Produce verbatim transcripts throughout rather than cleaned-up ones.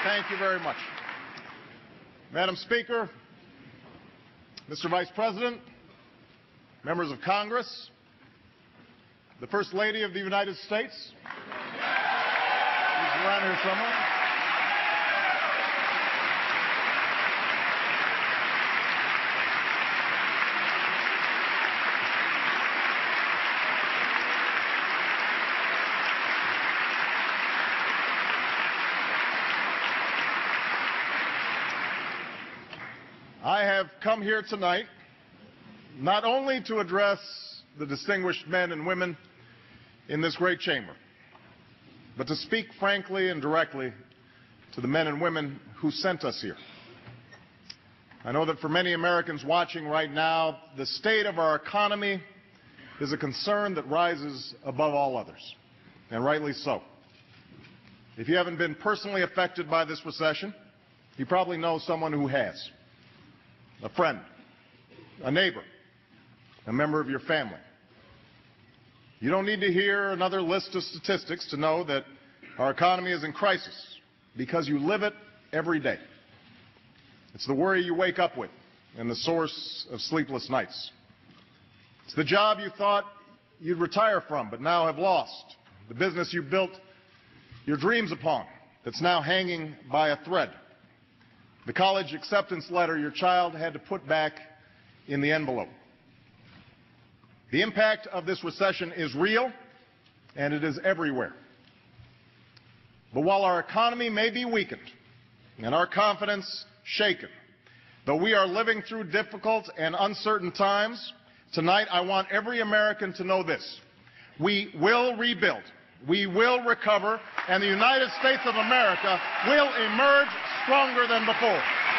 Thank you very much. Madam Speaker, Mister Vice President, members of Congress, the First Lady of the United States, she's around here somewhere. I have come here tonight not only to address the distinguished men and women in this great chamber, but to speak frankly and directly to the men and women who sent us here. I know that for many Americans watching right now, the state of our economy is a concern that rises above all others, and rightly so. If you haven't been personally affected by this recession, you probably know someone who has. A friend, a neighbor, a member of your family. You don't need to hear another list of statistics to know that our economy is in crisis, because you live it every day. It's the worry you wake up with and the source of sleepless nights. It's the job you thought you'd retire from but now have lost. The business you built your dreams upon that's now hanging by a thread. The college acceptance letter your child had to put back in the envelope. The impact of this recession is real, and it is everywhere. But while our economy may be weakened and our confidence shaken, though we are living through difficult and uncertain times, tonight I want every American to know this: we will rebuild, we will recover, and the United States of America will emerge stronger than before.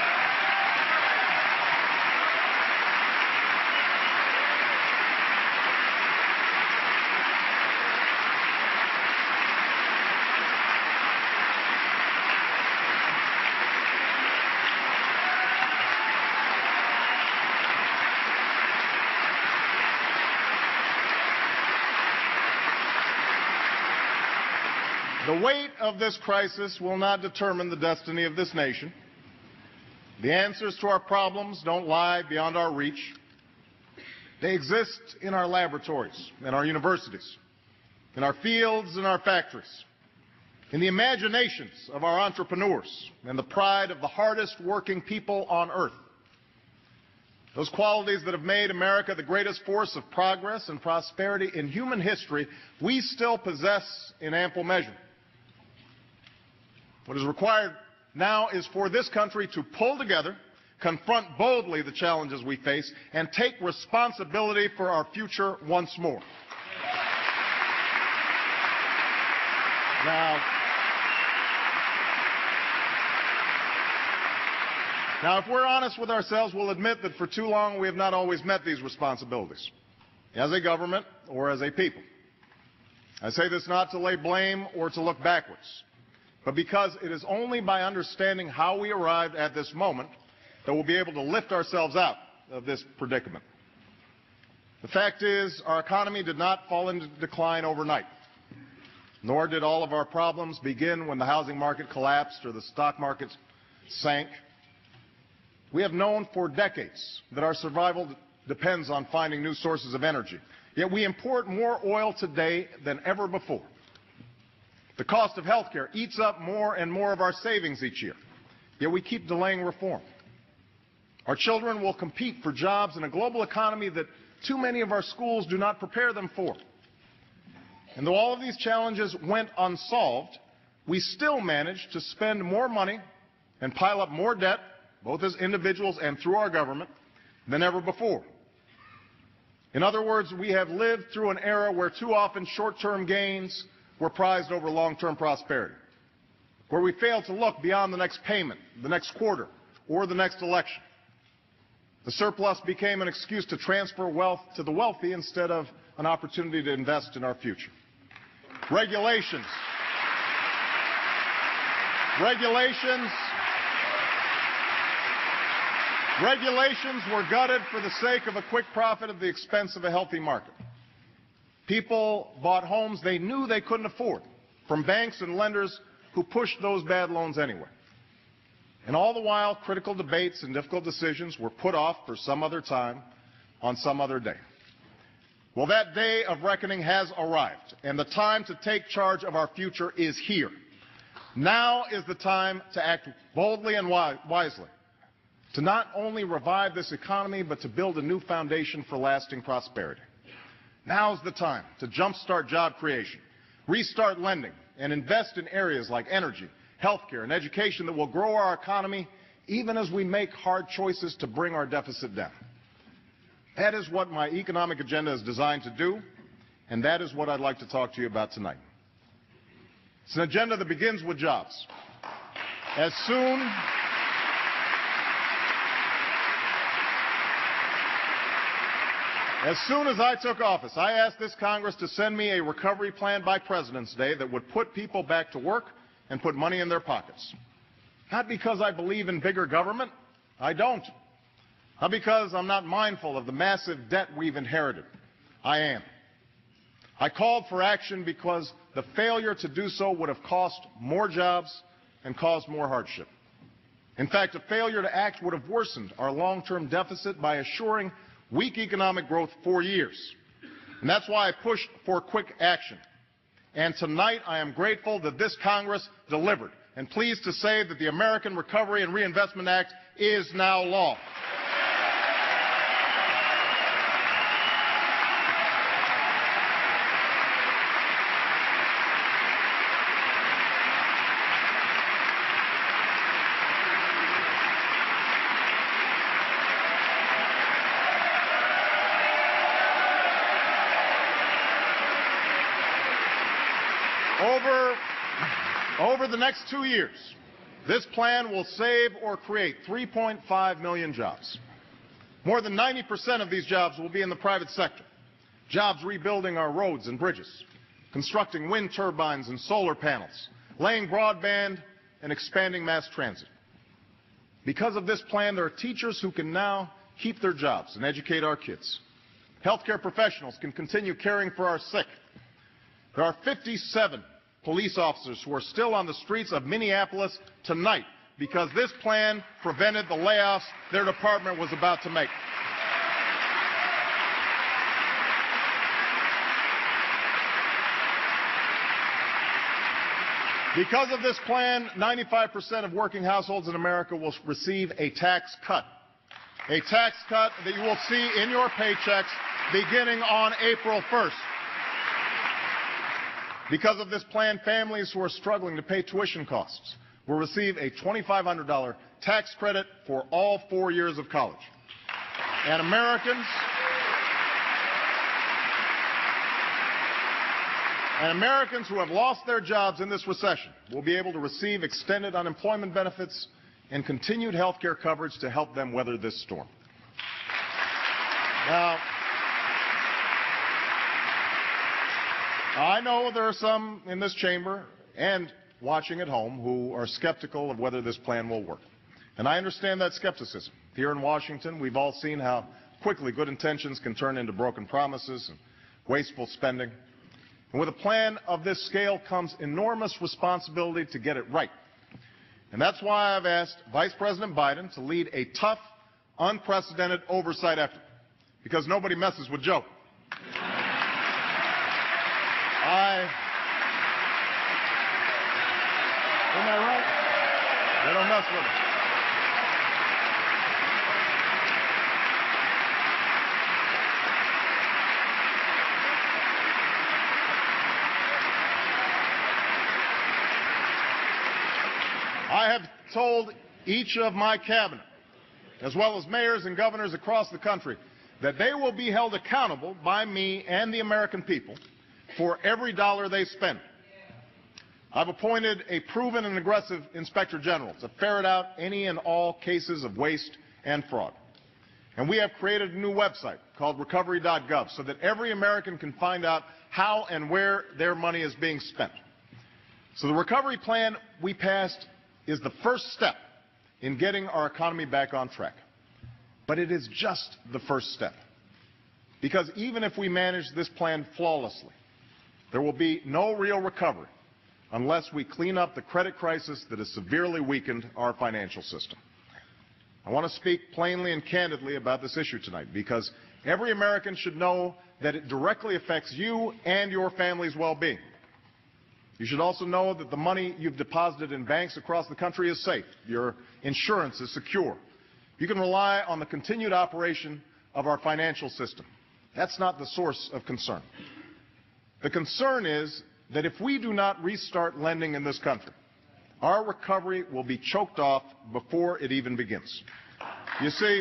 The weight of this crisis will not determine the destiny of this nation. The answers to our problems don't lie beyond our reach. They exist in our laboratories, in our universities, in our fields and our factories, in the imaginations of our entrepreneurs, and the pride of the hardest working people on earth. Those qualities that have made America the greatest force of progress and prosperity in human history, we still possess in ample measure. What is required now is for this country to pull together, confront boldly the challenges we face, and take responsibility for our future once more. Now, now, if we're honest with ourselves, we'll admit that for too long we have not always met these responsibilities, as a government or as a people. I say this not to lay blame or to look backwards, but because it is only by understanding how we arrived at this moment that we'll be able to lift ourselves out of this predicament. The fact is, our economy did not fall into decline overnight, nor did all of our problems begin when the housing market collapsed or the stock market sank. We have known for decades that our survival depends on finding new sources of energy, yet we import more oil today than ever before. The cost of health care eats up more and more of our savings each year, yet we keep delaying reform. Our children will compete for jobs in a global economy that too many of our schools do not prepare them for. And though all of these challenges went unsolved, we still managed to spend more money and pile up more debt, both as individuals and through our government, than ever before. In other words, we have lived through an era where too often short-term gains were prized over long-term prosperity, where we failed to look beyond the next payment, the next quarter, or the next election. The surplus became an excuse to transfer wealth to the wealthy instead of an opportunity to invest in our future. Regulations. Regulations. Regulations were gutted for the sake of a quick profit at the expense of a healthy market. People bought homes they knew they couldn't afford from banks and lenders who pushed those bad loans anyway. And all the while, critical debates and difficult decisions were put off for some other time on some other day. Well, that day of reckoning has arrived, and the time to take charge of our future is here. Now is the time to act boldly and wisely, to not only revive this economy, but to build a new foundation for lasting prosperity. Now is the time to jumpstart job creation, restart lending, and invest in areas like energy, healthcare, and education that will grow our economy even as we make hard choices to bring our deficit down. That is what my economic agenda is designed to do, and that is what I'd like to talk to you about tonight. It's an agenda that begins with jobs. As soon As soon as I took office, I asked this Congress to send me a recovery plan by President's Day that would put people back to work and put money in their pockets. Not because I believe in bigger government. I don't. Not because I'm not mindful of the massive debt we've inherited. I am. I called for action because the failure to do so would have cost more jobs and caused more hardship. In fact, a failure to act would have worsened our long-term deficit by assuring weak economic growth for years. And that's why I pushed for quick action. And tonight I am grateful that this Congress delivered, and pleased to say that the American Recovery and Reinvestment Act is now law. Over, over the next two years, this plan will save or create three point five million jobs. More than ninety percent of these jobs will be in the private sector. Jobs rebuilding our roads and bridges, constructing wind turbines and solar panels, laying broadband, and expanding mass transit. Because of this plan, there are teachers who can now keep their jobs and educate our kids. Healthcare professionals can continue caring for our sick. There are fifty-seven police officers who are still on the streets of Minneapolis tonight because this plan prevented the layoffs their department was about to make. Because of this plan, ninety-five percent of working households in America will receive a tax cut. A tax cut that you will see in your paychecks beginning on April first. Because of this plan, families who are struggling to pay tuition costs will receive a twenty-five hundred dollar tax credit for all four years of college. And Americans, and Americans who have lost their jobs in this recession will be able to receive extended unemployment benefits and continued health care coverage to help them weather this storm. Now, I know there are some in this chamber and watching at home who are skeptical of whether this plan will work. And I understand that skepticism. Here in Washington, we've all seen how quickly good intentions can turn into broken promises and wasteful spending. And with a plan of this scale comes enormous responsibility to get it right. And that's why I've asked Vice President Biden to lead a tough, unprecedented oversight effort, because nobody messes with Joe. I, isn't that right? They don't mess with it. I have told each of my cabinet, as well as mayors and governors across the country, that they will be held accountable by me and the American people for every dollar they spend. I've appointed a proven and aggressive inspector general to ferret out any and all cases of waste and fraud. And we have created a new website called recovery dot gov so that every American can find out how and where their money is being spent. So the recovery plan we passed is the first step in getting our economy back on track. But it is just the first step. Because even if we manage this plan flawlessly, there will be no real recovery unless we clean up the credit crisis that has severely weakened our financial system. I want to speak plainly and candidly about this issue tonight because every American should know that it directly affects you and your family's well-being. You should also know that the money you've deposited in banks across the country is safe. Your insurance is secure. You can rely on the continued operation of our financial system. That's not the source of concern. The concern is that if we do not restart lending in this country, our recovery will be choked off before it even begins. You see,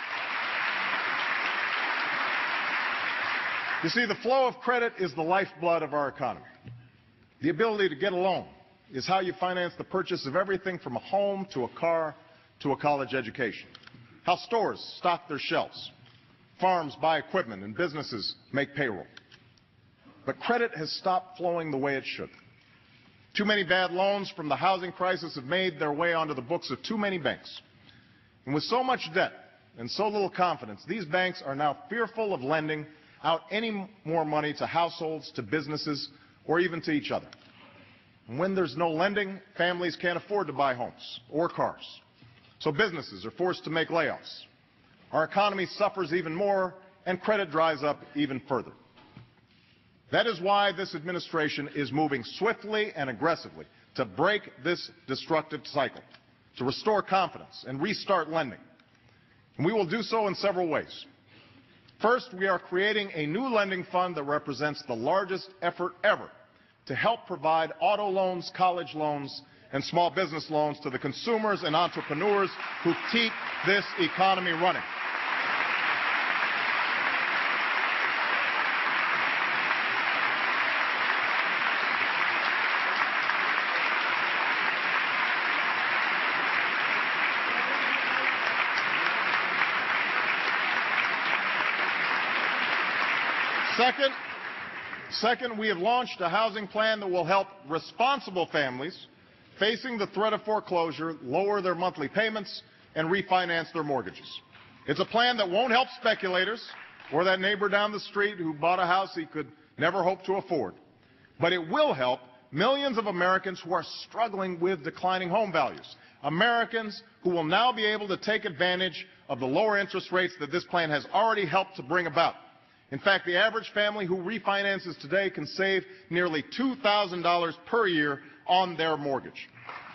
you see, the flow of credit is the lifeblood of our economy. The ability to get a loan is how you finance the purchase of everything from a home to a car to a college education. How stores stock their shelves, farms buy equipment, and businesses make payroll. But credit has stopped flowing the way it should. Too many bad loans from the housing crisis have made their way onto the books of too many banks. And with so much debt and so little confidence, these banks are now fearful of lending out any more money to households, to businesses, or even to each other. And when there's no lending, families can't afford to buy homes or cars. So businesses are forced to make layoffs. Our economy suffers even more, and credit dries up even further. That is why this administration is moving swiftly and aggressively to break this destructive cycle, to restore confidence and restart lending. And we will do so in several ways. First, we are creating a new lending fund that represents the largest effort ever to help provide auto loans, college loans, and small business loans to the consumers and entrepreneurs who keep this economy running. Second, second, we have launched a housing plan that will help responsible families facing the threat of foreclosure lower their monthly payments and refinance their mortgages. It's a plan that won't help speculators or that neighbor down the street who bought a house he could never hope to afford. But it will help millions of Americans who are struggling with declining home values. Americans who will now be able to take advantage of the lower interest rates that this plan has already helped to bring about. In fact, the average family who refinances today can save nearly two thousand dollars per year on their mortgage.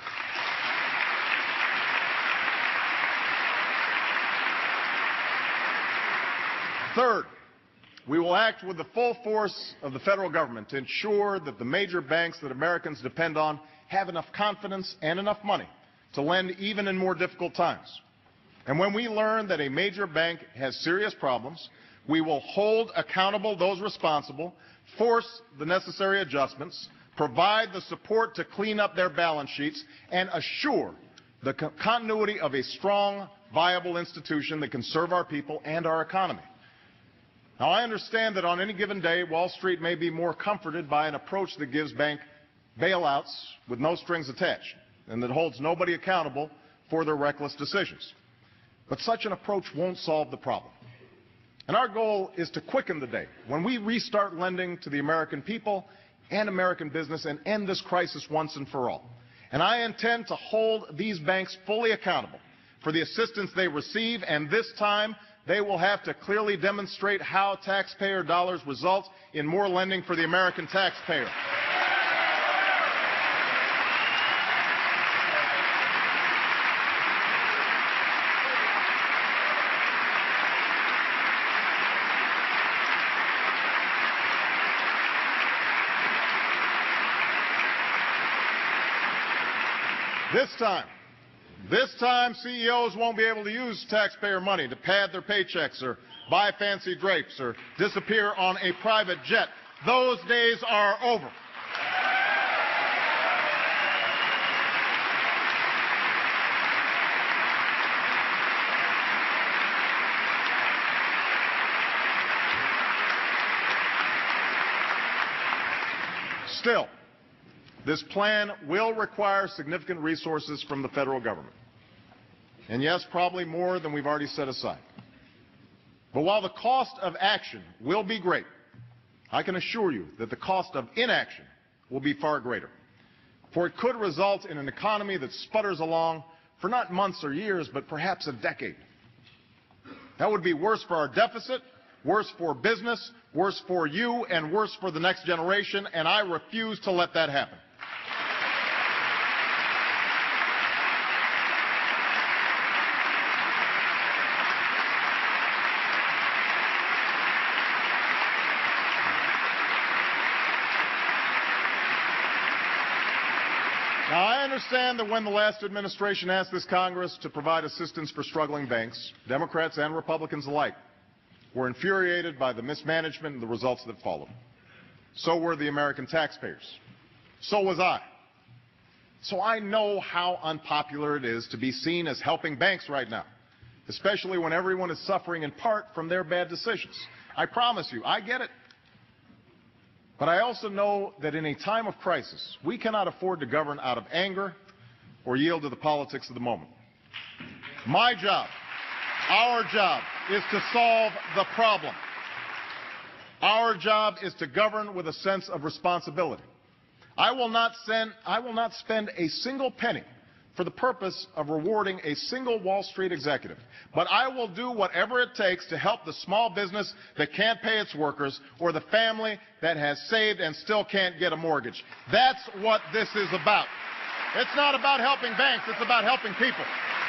Third, we will act with the full force of the federal government to ensure that the major banks that Americans depend on have enough confidence and enough money to lend even in more difficult times. And when we learn that a major bank has serious problems, we will hold accountable those responsible, force the necessary adjustments, provide the support to clean up their balance sheets, and assure the co- continuity of a strong, viable institution that can serve our people and our economy. Now, I understand that on any given day, Wall Street may be more comforted by an approach that gives bank bailouts with no strings attached and that holds nobody accountable for their reckless decisions. But such an approach won't solve the problem. And our goal is to quicken the day when we restart lending to the American people and American business and end this crisis once and for all. And I intend to hold these banks fully accountable for the assistance they receive, and this time they will have to clearly demonstrate how taxpayer dollars result in more lending for the American taxpayer. This time, this time C E Os won't be able to use taxpayer money to pad their paychecks or buy fancy drapes or disappear on a private jet. Those days are over. Still, this plan will require significant resources from the federal government. And yes, probably more than we've already set aside. But while the cost of action will be great, I can assure you that the cost of inaction will be far greater. for it could result in an economy that sputters along for not months or years, but perhaps a decade. That would be worse for our deficit, worse for business, worse for you, and worse for the next generation, and I refuse to let that happen. Now, I understand that when the last administration asked this Congress to provide assistance for struggling banks, Democrats and Republicans alike were infuriated by the mismanagement and the results that followed. So were the American taxpayers. So was I. So I know how unpopular it is to be seen as helping banks right now, especially when everyone is suffering in part from their bad decisions. I promise you, I get it. But I also know that in a time of crisis, we cannot afford to govern out of anger or yield to the politics of the moment. My job, our job, is to solve the problem. Our job is to govern with a sense of responsibility. I will not send, I will not spend a single penny for the purpose of rewarding a single Wall Street executive. But I will do whatever it takes to help the small business that can't pay its workers or the family that has saved and still can't get a mortgage. That's what this is about. It's not about helping banks, it's about helping people.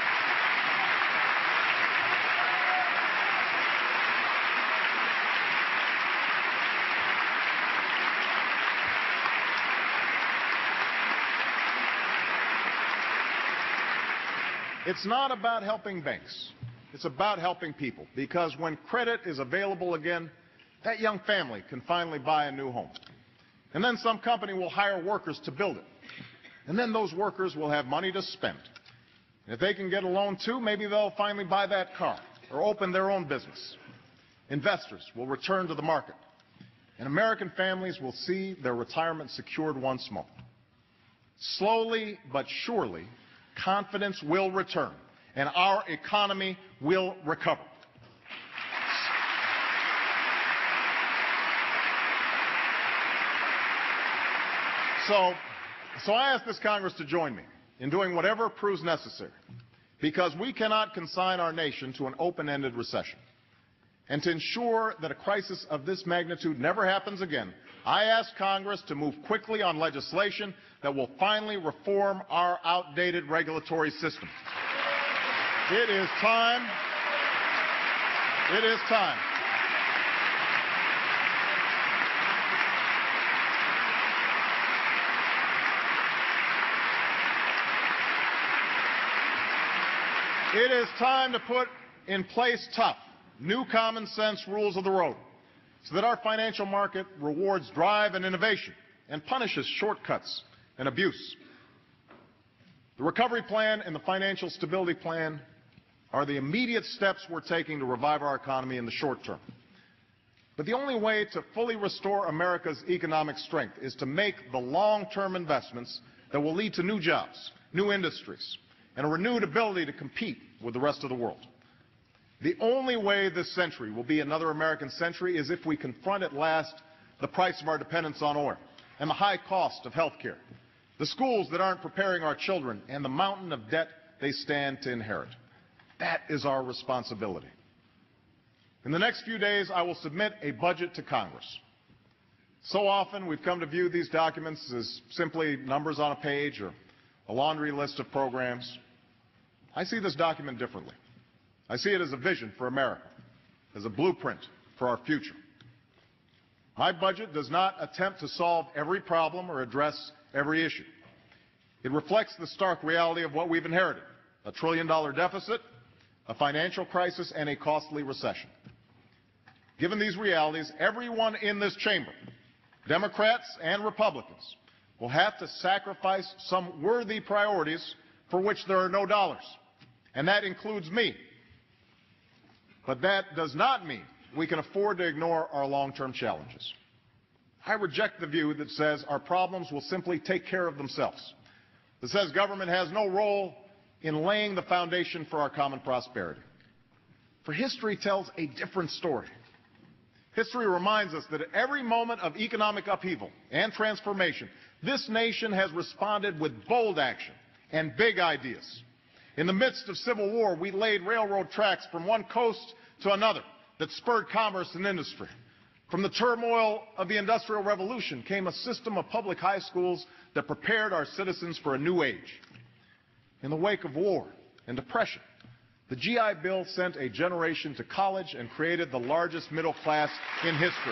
It's not about helping banks. It's about helping people, because when credit is available again, that young family can finally buy a new home. And then some company will hire workers to build it. And then those workers will have money to spend. And if they can get a loan too, maybe they'll finally buy that car or open their own business. Investors will return to the market. And American families will see their retirement secured once more. Slowly but surely, confidence will return, and our economy will recover. So, so I ask this Congress to join me in doing whatever proves necessary, because we cannot consign our nation to an open-ended recession. And to ensure that a crisis of this magnitude never happens again, I ask Congress to move quickly on legislation that will finally reform our outdated regulatory system. It is time. It is time. It is time to put in place tough, new common sense rules of the road so that our financial market rewards drive and innovation and punishes shortcuts and abuse. The recovery plan and the financial stability plan are the immediate steps we're taking to revive our economy in the short term. But the only way to fully restore America's economic strength is to make the long-term investments that will lead to new jobs, new industries, and a renewed ability to compete with the rest of the world. The only way this century will be another American century is if we confront at last the price of our dependence on oil and the high cost of health care, the schools that aren't preparing our children, and the mountain of debt they stand to inherit. That is our responsibility. In the next few days, I will submit a budget to Congress. So often we've come to view these documents as simply numbers on a page or a laundry list of programs. I see this document differently. I see it as a vision for America, as a blueprint for our future. My budget does not attempt to solve every problem or address every issue. It reflects the stark reality of what we've inherited: a trillion dollar deficit, a financial crisis, and a costly recession. Given these realities, everyone in this chamber, Democrats and Republicans, will have to sacrifice some worthy priorities for which there are no dollars. And that includes me. But that does not mean we can afford to ignore our long-term challenges. I reject the view that says our problems will simply take care of themselves, that says government has no role in laying the foundation for our common prosperity. For history tells a different story. History reminds us that at every moment of economic upheaval and transformation, This nation has responded with bold action and big ideas. In the midst of civil war, we laid railroad tracks from one coast to another that spurred commerce and industry. From the turmoil of the Industrial Revolution came a system of public high schools that prepared our citizens for a new age. In the wake of war and depression, the G I Bill sent a generation to college and created the largest middle class in history.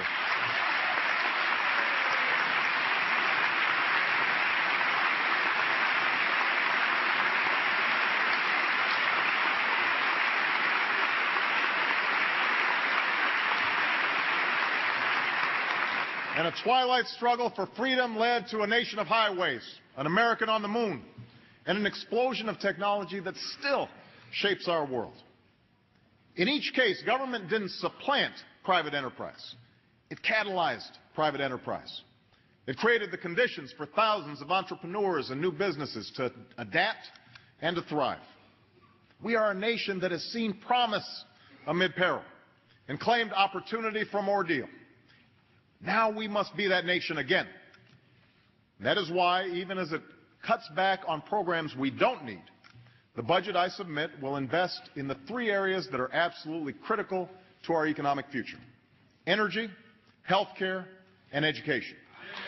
And a twilight struggle for freedom led to a nation of highways, an American on the moon, and an explosion of technology that still shapes our world. In each case, government didn't supplant private enterprise. It catalyzed private enterprise. It created the conditions for thousands of entrepreneurs and new businesses to adapt and to thrive. We are a nation that has seen promise amid peril and claimed opportunity from ordeal. Now we must be that nation again. That is why, even as it cuts back on programs we don't need, the budget I submit will invest in the three areas that are absolutely critical to our economic future: energy, health care, and education.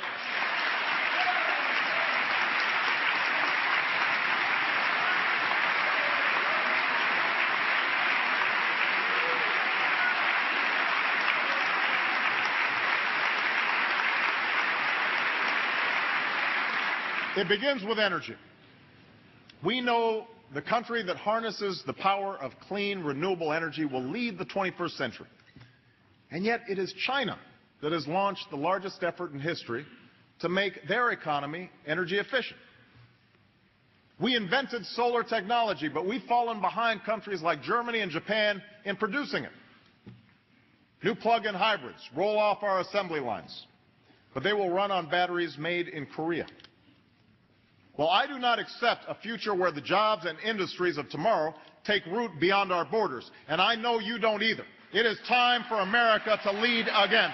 It begins with energy. We know the country that harnesses the power of clean, renewable energy will lead the twenty-first century. And yet it is China that has launched the largest effort in history to make their economy energy efficient. We invented solar technology, but we've fallen behind countries like Germany and Japan in producing it. New plug-in hybrids roll off our assembly lines, but they will run on batteries made in Korea. Well, I do not accept a future where the jobs and industries of tomorrow take root beyond our borders, and I know you don't either. It is time for America to lead again.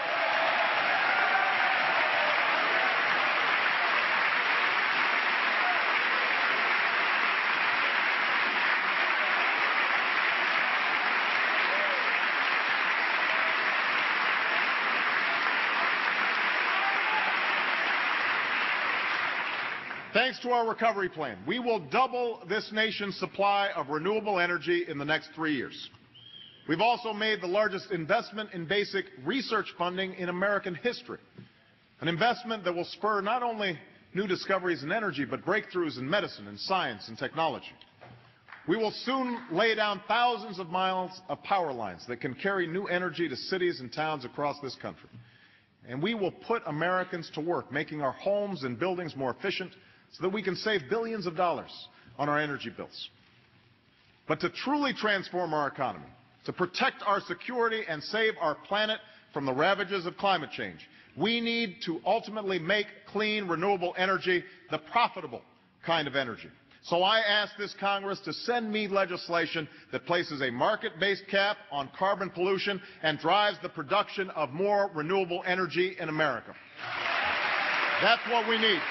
Thanks to our recovery plan, we will double this nation's supply of renewable energy in the next three years. We've also made the largest investment in basic research funding in American history, an investment that will spur not only new discoveries in energy, but breakthroughs in medicine and science and technology. We will soon lay down thousands of miles of power lines that can carry new energy to cities and towns across this country. And we will put Americans to work, making our homes and buildings more efficient, so that we can save billions of dollars on our energy bills. But to truly transform our economy, to protect our security and save our planet from the ravages of climate change, we need to ultimately make clean, renewable energy the profitable kind of energy. So I ask this Congress to send me legislation that places a market-based cap on carbon pollution and drives the production of more renewable energy in America. That's what we need.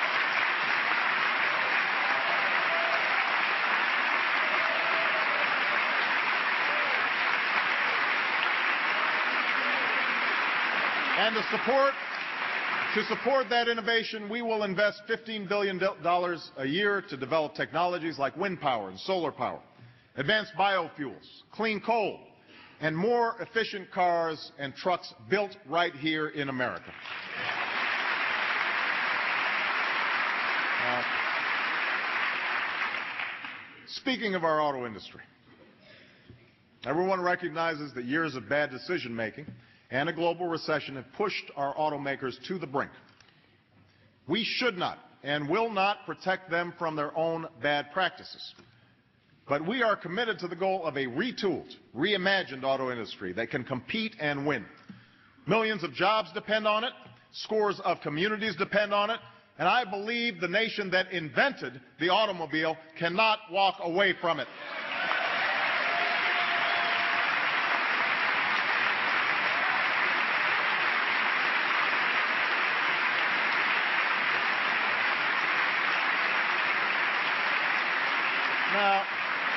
And to support, to support that innovation, we will invest fifteen billion dollars a year to develop technologies like wind power and solar power, advanced biofuels, clean coal, and more efficient cars and trucks built right here in America. Uh, speaking of our auto industry, everyone recognizes that years of bad decision-making and a global recession have pushed our automakers to the brink. We should not and will not protect them from their own bad practices. But we are committed to the goal of a retooled, reimagined auto industry that can compete and win. Millions of jobs depend on it, scores of communities depend on it, and I believe the nation that invented the automobile cannot walk away from it. Now,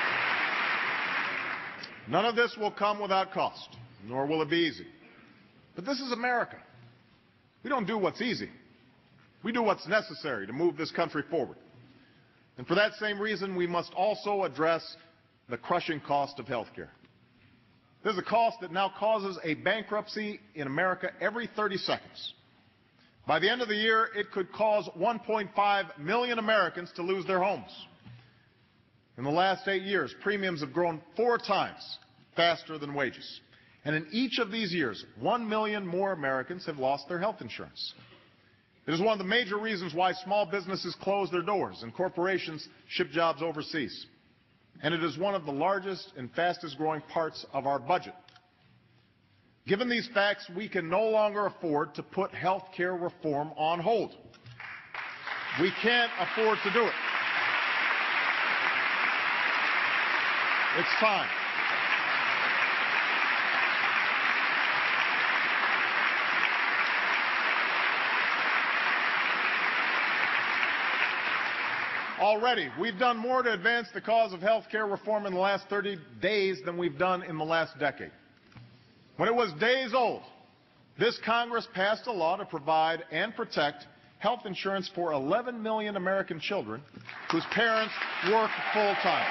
none of this will come without cost, nor will it be easy. But this is America. We don't do what's easy. We do what's necessary to move this country forward. And for that same reason, we must also address the crushing cost of health care. There's a cost that now causes a bankruptcy in America every thirty seconds. By the end of the year, it could cause one point five million Americans to lose their homes. In the last eight years, premiums have grown four times faster than wages. And in each of these years, one million more Americans have lost their health insurance. It is one of the major reasons why small businesses close their doors and corporations ship jobs overseas. And it is one of the largest and fastest growing parts of our budget. Given these facts, we can no longer afford to put health care reform on hold. We can't afford to do it. It's time. Already, we've done more to advance the cause of health care reform in the last thirty days than we've done in the last decade. When it was days old, this Congress passed a law to provide and protect health insurance for eleven million American children whose parents work full-time.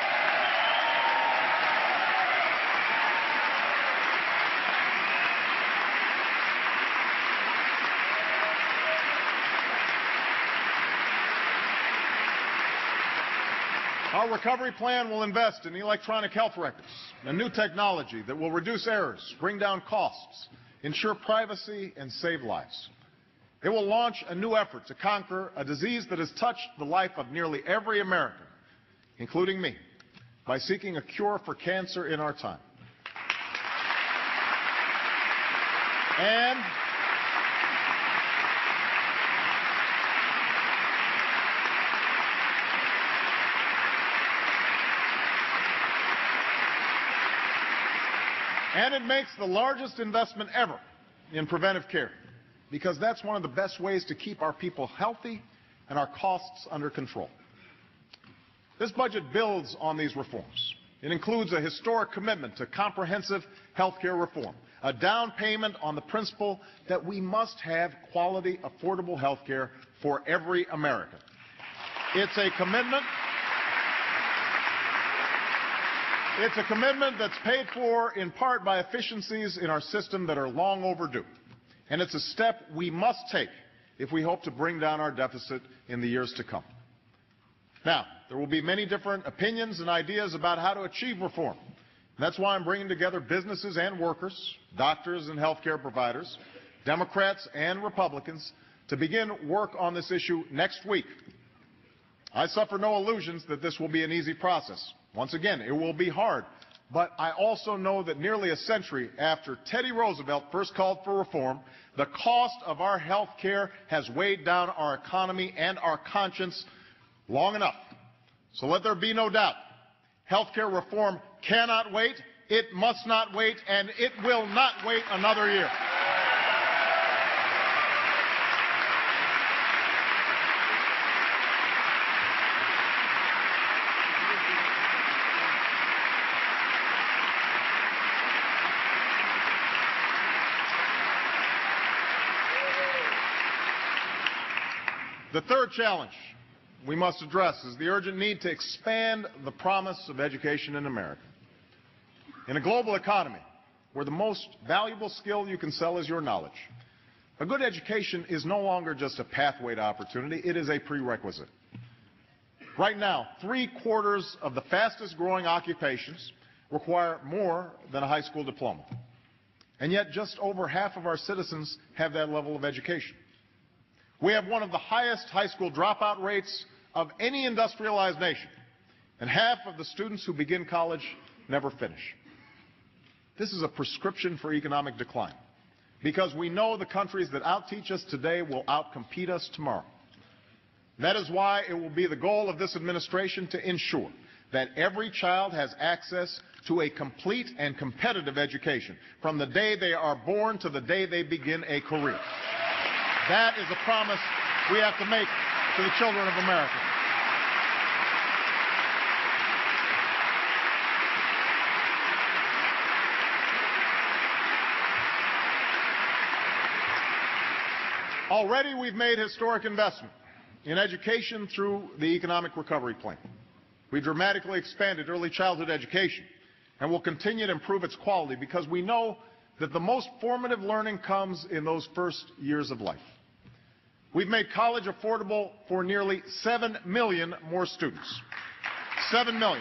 Our recovery plan will invest in electronic health records, a new technology that will reduce errors, bring down costs, ensure privacy, and save lives. It will launch a new effort to conquer a disease that has touched the life of nearly every American, including me, by seeking a cure for cancer in our time. And And it makes the largest investment ever in preventive care, because that's one of the best ways to keep our people healthy and our costs under control. This budget builds on these reforms. It includes a historic commitment to comprehensive health care reform, a down payment on the principle that we must have quality, affordable health care for every American. It's a commitment It's a commitment that's paid for in part by efficiencies in our system that are long overdue. And it's a step we must take if we hope to bring down our deficit in the years to come. Now, there will be many different opinions and ideas about how to achieve reform. And that's why I'm bringing together businesses and workers, doctors and health care providers, Democrats and Republicans, to begin work on this issue next week. I suffer no illusions that this will be an easy process. Once again, it will be hard, but I also know that nearly a century after Teddy Roosevelt first called for reform, the cost of our health care has weighed down our economy and our conscience long enough. So let there be no doubt, health care reform cannot wait, it must not wait, and it will not wait another year. The third challenge we must address is the urgent need to expand the promise of education in America. In a global economy where the most valuable skill you can sell is your knowledge, a good education is no longer just a pathway to opportunity, it is a prerequisite. Right now, three-quarters of the fastest-growing occupations require more than a high school diploma. And yet just over half of our citizens have that level of education. We have one of the highest high school dropout rates of any industrialized nation, and half of the students who begin college never finish. This is a prescription for economic decline, because we know the countries that outteach us today will outcompete us tomorrow. That is why it will be the goal of this administration to ensure that every child has access to a complete and competitive education from the day they are born to the day they begin a career. That is a promise we have to make to the children of America. Already we've made historic investment in education through the Economic Recovery Plan. We dramatically expanded early childhood education and will continue to improve its quality because we know that the most formative learning comes in those first years of life. We've made college affordable for nearly seven million more students. seven million.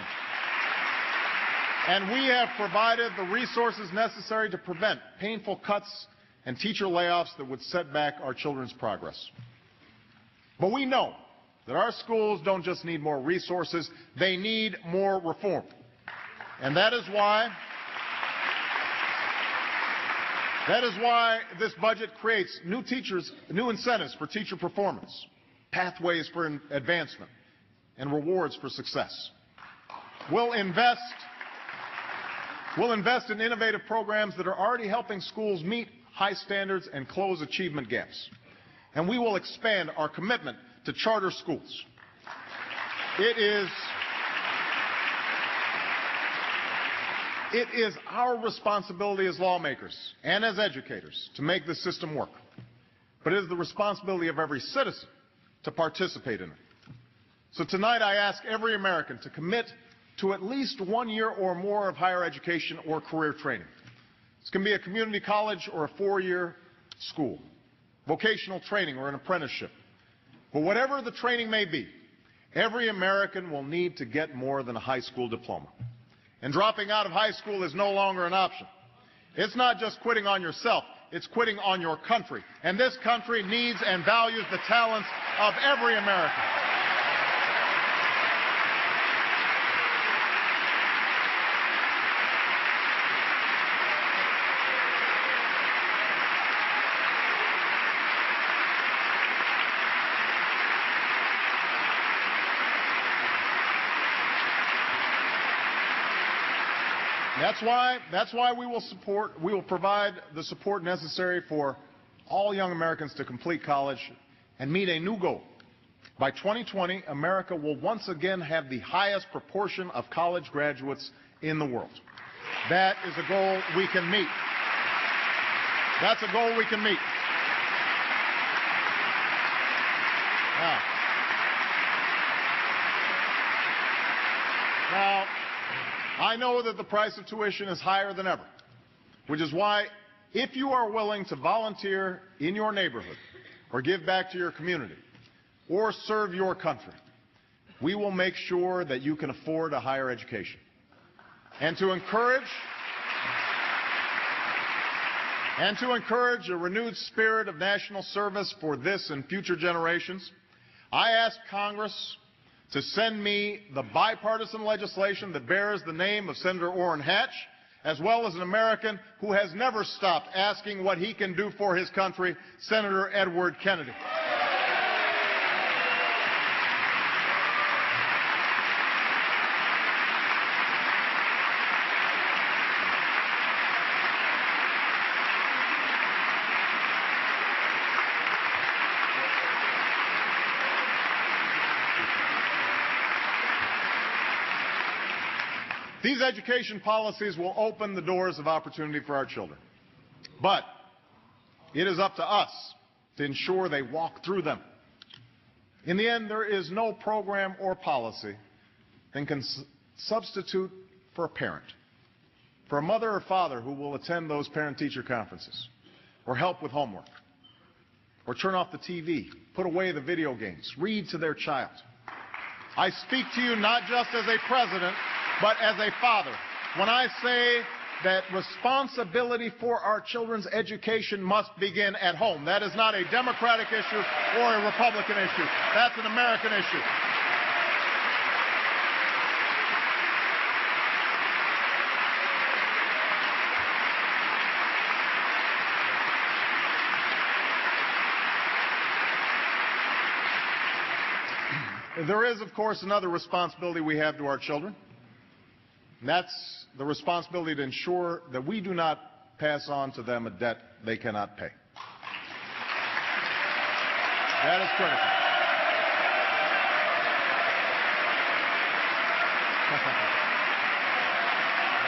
And we have provided the resources necessary to prevent painful cuts and teacher layoffs that would set back our children's progress. But we know that our schools don't just need more resources, they need more reform. And that is why that is why this budget creates new teachers, new incentives for teacher performance, pathways for advancement, and rewards for success. We'll invest We'll invest in innovative programs that are already helping schools meet high standards and close achievement gaps. And we will expand our commitment to charter schools. It is, it is our responsibility as lawmakers and as educators to make this system work. But it is the responsibility of every citizen to participate in it. So tonight I ask every American to commit to at least one year or more of higher education or career training. This can be a community college or a four-year school, vocational training or an apprenticeship. But whatever the training may be, every American will need to get more than a high school diploma. And dropping out of high school is no longer an option. It's not just quitting on yourself, it's quitting on your country. And this country needs and values the talents of every American. That's why, that's why we will support, we will provide the support necessary for all young Americans to complete college and meet a new goal. By twenty twenty, America will once again have the highest proportion of college graduates in the world. That is a goal we can meet. That's a goal we can meet. Now, now I know that the price of tuition is higher than ever, which is why if you are willing to volunteer in your neighborhood or give back to your community or serve your country, we will make sure that you can afford a higher education. And to encourage and to encourage a renewed spirit of national service for this and future generations, I ask Congress to send me the bipartisan legislation that bears the name of Senator Orrin Hatch, as well as an American who has never stopped asking what he can do for his country, Senator Edward Kennedy. These education policies will open the doors of opportunity for our children. But it is up to us to ensure they walk through them. In the end, there is no program or policy that can substitute for a parent, for a mother or father who will attend those parent-teacher conferences, or help with homework, or turn off the T V, put away the video games, read to their child. I speak to you not just as a president, but as a father, when I say that responsibility for our children's education must begin at home. That is not a Democratic issue or a Republican issue. That's an American issue. There is, of course, another responsibility we have to our children. And that's the responsibility to ensure that we do not pass on to them a debt they cannot pay. That is critical.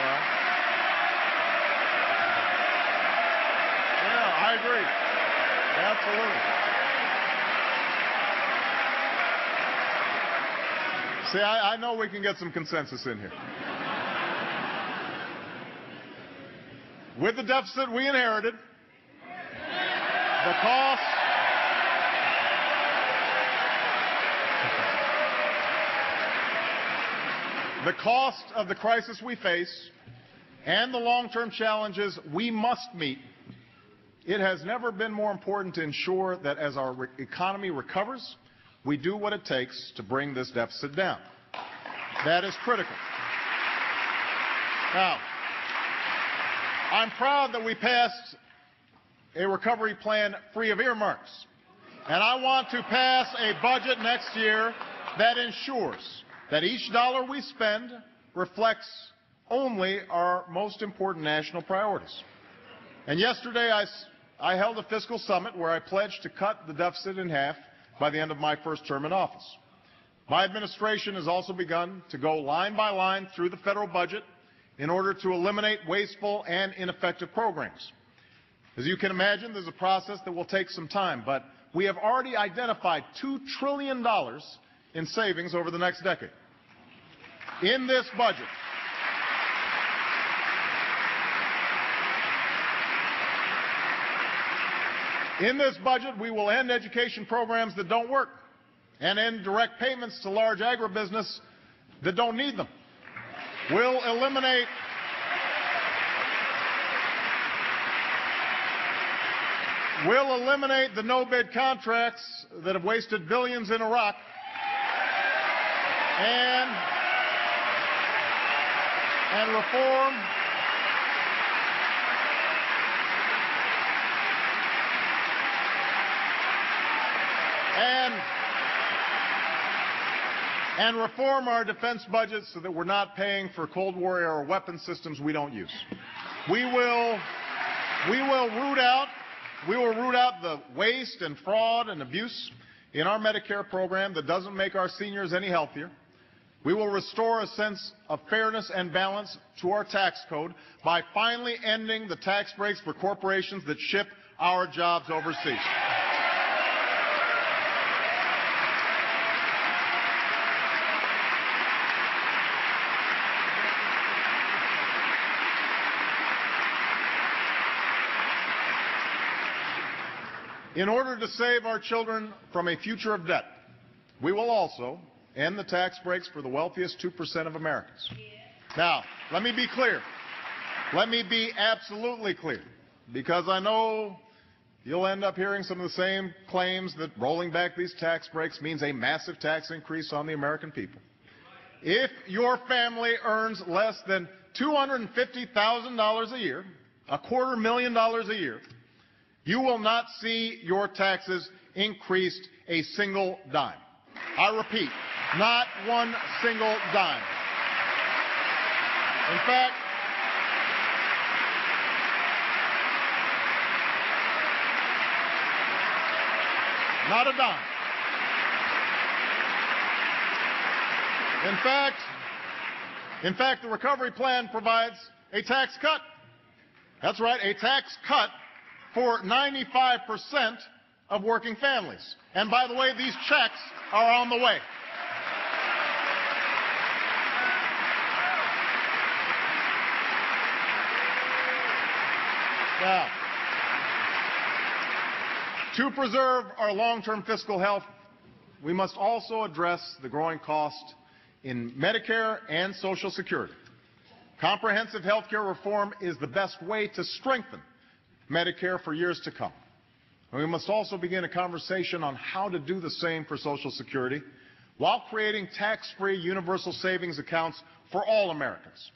Yeah, I agree. Absolutely. See, I, I know we can get some consensus in here. With the deficit we inherited, the cost the cost of the crisis we face and the long-term challenges we must meet, it has never been more important to ensure that as our re- economy recovers, we do what it takes to bring this deficit down. That is critical. Now, I'm proud that we passed a recovery plan free of earmarks. And I want to pass a budget next year that ensures that each dollar we spend reflects only our most important national priorities. And yesterday I, I held a fiscal summit where I pledged to cut the deficit in half by the end of my first term in office. My administration has also begun to go line by line through the federal budget in order to eliminate wasteful and ineffective programs. As you can imagine, there's a process that will take some time, but we have already identified two trillion dollars in savings over the next decade. In this budget, in this budget, we will end education programs that don't work and end direct payments to large agribusiness that don't need them. We'll eliminate We'll eliminate the no-bid contracts that have wasted billions in Iraq and, and reform and, and reform our defense budget so that we're not paying for Cold War era weapon systems we don't use. We will, we will root out We will root out the waste and fraud and abuse in our Medicare program that doesn't make our seniors any healthier. We will restore a sense of fairness and balance to our tax code by finally ending the tax breaks for corporations that ship our jobs overseas. In order to save our children from a future of debt, we will also end the tax breaks for the wealthiest two percent of Americans. Now, let me be clear. Let me be absolutely clear, because I know you'll end up hearing some of the same claims that rolling back these tax breaks means a massive tax increase on the American people. If your family earns less than two hundred fifty thousand dollars a year, a quarter million dollars a year, you will not see your taxes increased a single dime. I repeat, not one single dime. In fact, not a dime. In fact, in fact, the recovery plan provides a tax cut. That's right, a tax cut for ninety-five percent of working families. And by the way, these checks are on the way. Now, to preserve our long-term fiscal health, we must also address the growing cost in Medicare and Social Security. Comprehensive health care reform is the best way to strengthen Medicare for years to come. And we must also begin a conversation on how to do the same for Social Security while creating tax-free universal savings accounts for all Americans.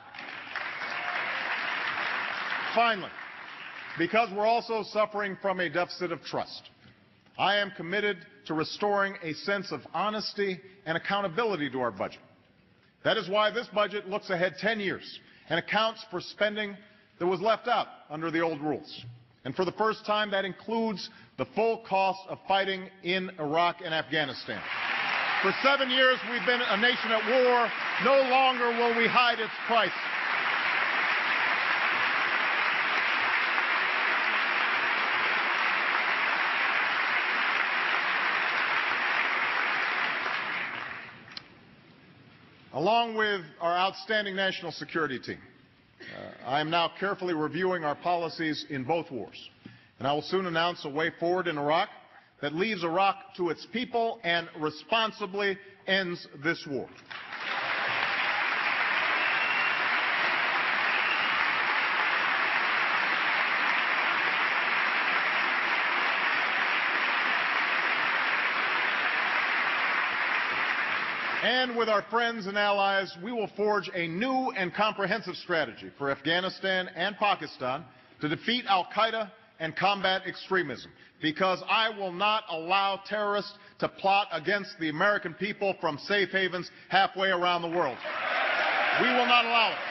Finally, because we're also suffering from a deficit of trust, I am committed to restoring a sense of honesty and accountability to our budget. That is why this budget looks ahead ten years and accounts for spending that was left out under the old rules. And for the first time, that includes the full cost of fighting in Iraq and Afghanistan. For seven years, we've been a nation at war. No longer will we hide its price. Along with our outstanding national security team, uh, I am now carefully reviewing our policies in both wars, and I will soon announce a way forward in Iraq that leaves Iraq to its people and responsibly ends this war. And with our friends and allies, we will forge a new and comprehensive strategy for Afghanistan and Pakistan to defeat al-Qaeda and combat extremism, because I will not allow terrorists to plot against the American people from safe havens halfway around the world. We will not allow it.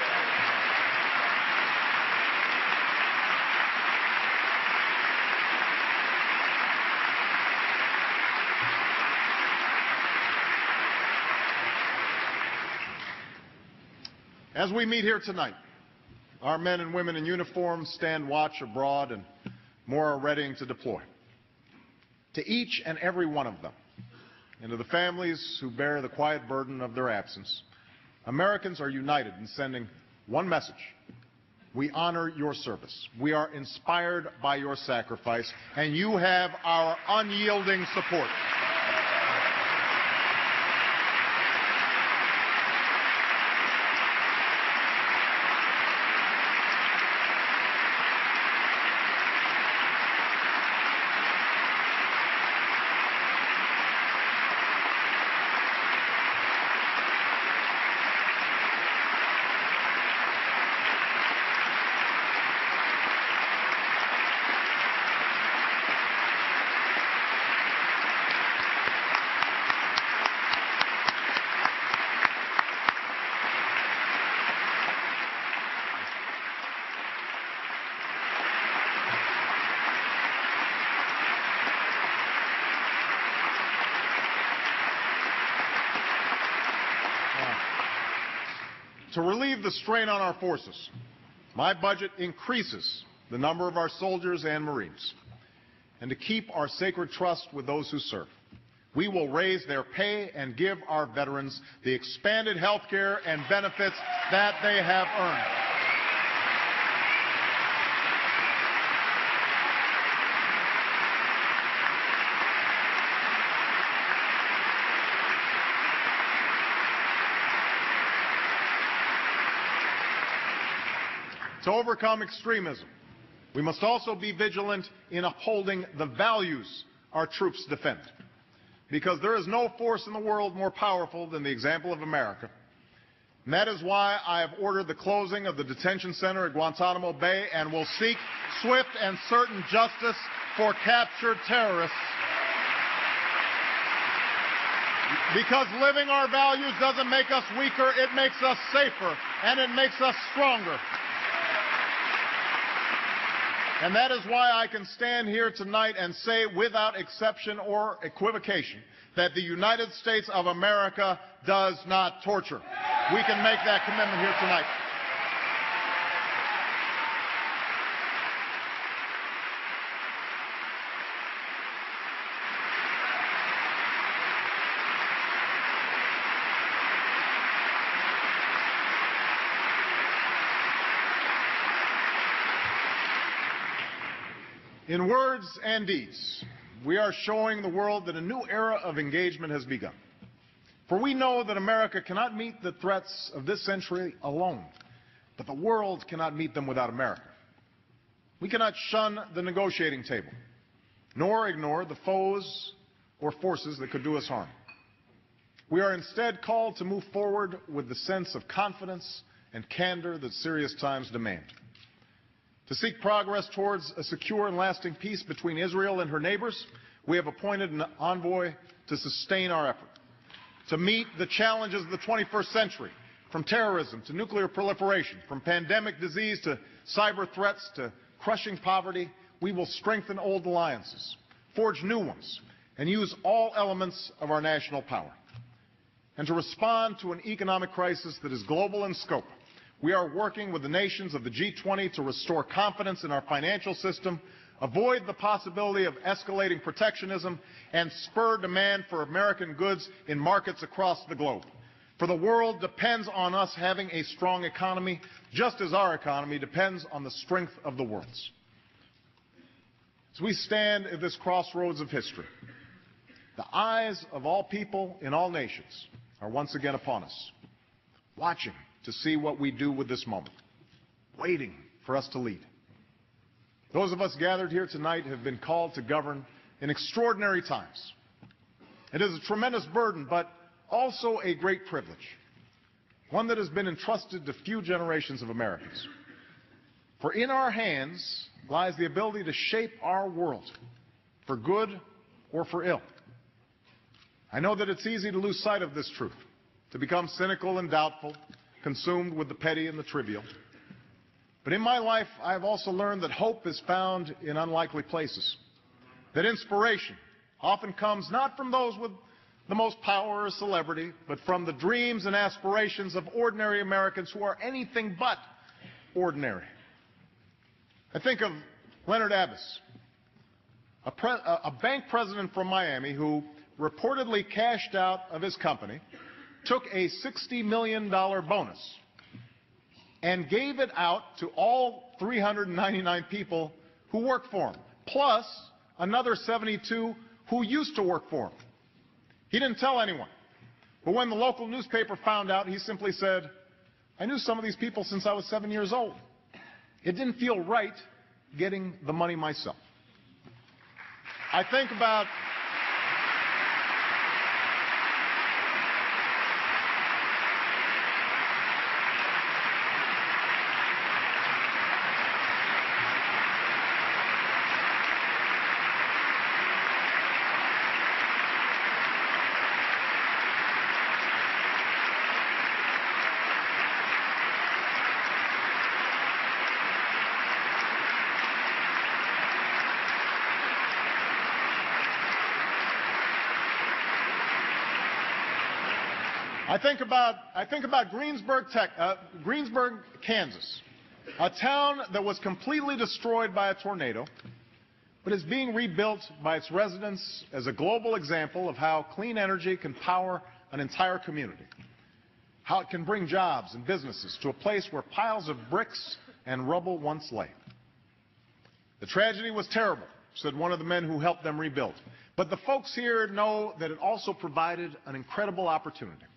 As we meet here tonight, our men and women in uniform stand watch abroad, and more are readying to deploy. To each and every one of them, and to the families who bear the quiet burden of their absence, Americans are united in sending one message. We honor your service. We are inspired by your sacrifice, and you have our unyielding support. To relieve the strain on our forces, my budget increases the number of our soldiers and Marines. And to keep our sacred trust with those who serve, we will raise their pay and give our veterans the expanded health care and benefits that they have earned. To overcome extremism, we must also be vigilant in upholding the values our troops defend, because there is no force in the world more powerful than the example of America. And that is why I have ordered the closing of the detention center at Guantanamo Bay and will seek swift and certain justice for captured terrorists. Because living our values doesn't make us weaker, it makes us safer, and it makes us stronger. And that is why I can stand here tonight and say without exception or equivocation that the United States of America does not torture. We can make that commitment here tonight. In words and deeds, we are showing the world that a new era of engagement has begun. For we know that America cannot meet the threats of this century alone, but the world cannot meet them without America. We cannot shun the negotiating table, nor ignore the foes or forces that could do us harm. We are instead called to move forward with the sense of confidence and candor that serious times demand. To seek progress towards a secure and lasting peace between Israel and her neighbors, we have appointed an envoy to sustain our effort. To meet the challenges of the twenty-first century, from terrorism to nuclear proliferation, from pandemic disease to cyber threats to crushing poverty, we will strengthen old alliances, forge new ones, and use all elements of our national power. And to respond to an economic crisis that is global in scope, we are working with the nations of the G twenty to restore confidence in our financial system, avoid the possibility of escalating protectionism, and spur demand for American goods in markets across the globe. For the world depends on us having a strong economy, just as our economy depends on the strength of the world's. As we stand at this crossroads of history, the eyes of all people in all nations are once again upon us, watching to see what we do with this moment, waiting for us to lead. Those of us gathered here tonight have been called to govern in extraordinary times. It is a tremendous burden, but also a great privilege, one that has been entrusted to few generations of Americans. For in our hands lies the ability to shape our world for good or for ill. I know that it's easy to lose sight of this truth, to become cynical and doubtful, consumed with the petty and the trivial. But in my life, I have also learned that hope is found in unlikely places, that inspiration often comes not from those with the most power or celebrity, but from the dreams and aspirations of ordinary Americans who are anything but ordinary. I think of Leonard Abbas, a, pre a bank president from Miami who reportedly cashed out of his company, took a sixty million dollar bonus, and gave it out to all three hundred ninety-nine people who work for him, plus another seventy-two who used to work for him. He didn't tell anyone. But when the local newspaper found out, he simply said, "I knew some of these people since I was seven years old. It didn't feel right getting the money myself." I think about I think about, I think about Greensburg, Tech, uh, Greensburg, Kansas, a town that was completely destroyed by a tornado, but is being rebuilt by its residents as a global example of how clean energy can power an entire community, how it can bring jobs and businesses to a place where piles of bricks and rubble once lay. The tragedy was terrible, said one of the men who helped them rebuild, but the folks here know that it also provided an incredible opportunity.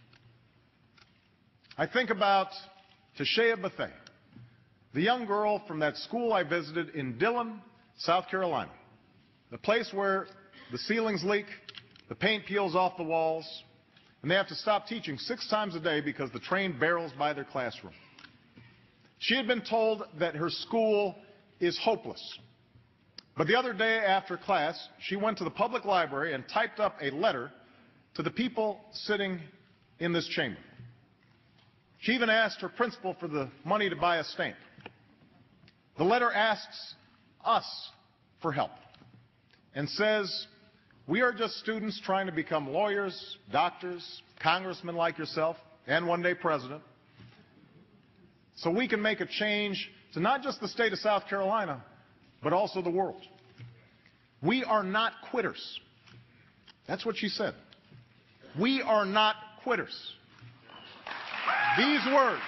I think about Tashea Bethea, the young girl from that school I visited in Dillon, South Carolina, the place where the ceilings leak, the paint peels off the walls, and they have to stop teaching six times a day because the train barrels by their classroom. She had been told that her school is hopeless. But the other day after class, she went to the public library and typed up a letter to the people sitting in this chamber. She even asked her principal for the money to buy a stamp. The letter asks us for help and says, "We are just students trying to become lawyers, doctors, congressmen like yourself, and one day president, so we can make a change to not just the state of South Carolina, but also the world. We are not quitters." That's what she said. We are not quitters. These words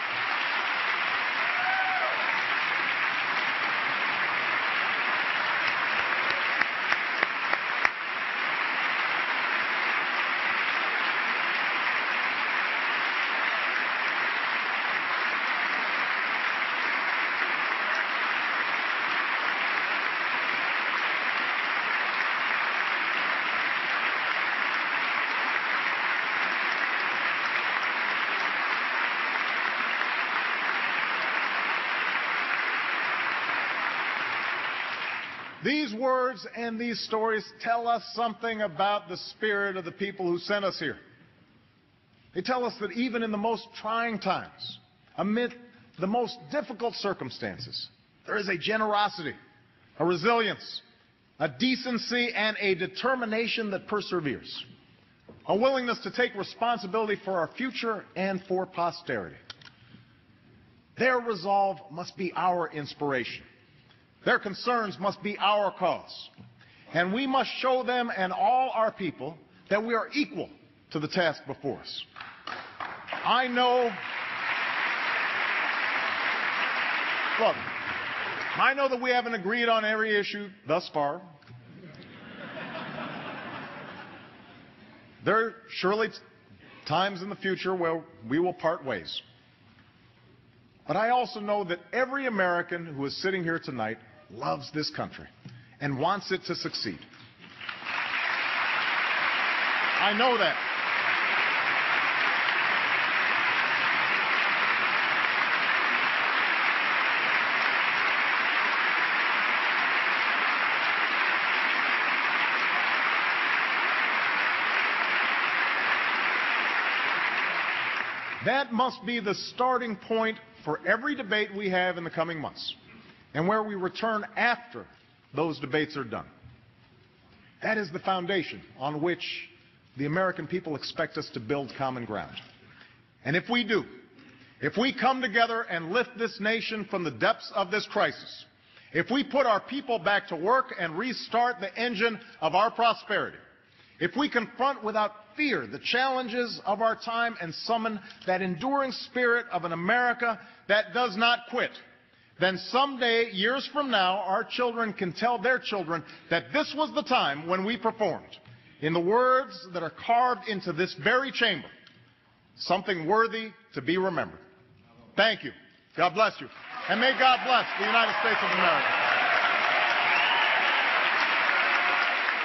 These words and these stories tell us something about the spirit of the people who sent us here. They tell us that even in the most trying times, amid the most difficult circumstances, there is a generosity, a resilience, a decency, and a determination that perseveres, a willingness to take responsibility for our future and for posterity. Their resolve must be our inspiration. Their concerns must be our cause. And we must show them and all our people that we are equal to the task before us. I know, look, I know that we haven't agreed on every issue thus far. There are surely times in the future where we will part ways. But I also know that every American who is sitting here tonight loves this country and wants it to succeed. I know that. That must be the starting point for every debate we have in the coming months, and where we return after those debates are done. That is the foundation on which the American people expect us to build common ground. And if we do, if we come together and lift this nation from the depths of this crisis, if we put our people back to work and restart the engine of our prosperity, if we confront without fear the challenges of our time and summon that enduring spirit of an America that does not quit, then someday, years from now, our children can tell their children that this was the time when we performed, in the words that are carved into this very chamber, something worthy to be remembered. Thank you. God bless you. And may God bless the United States of America.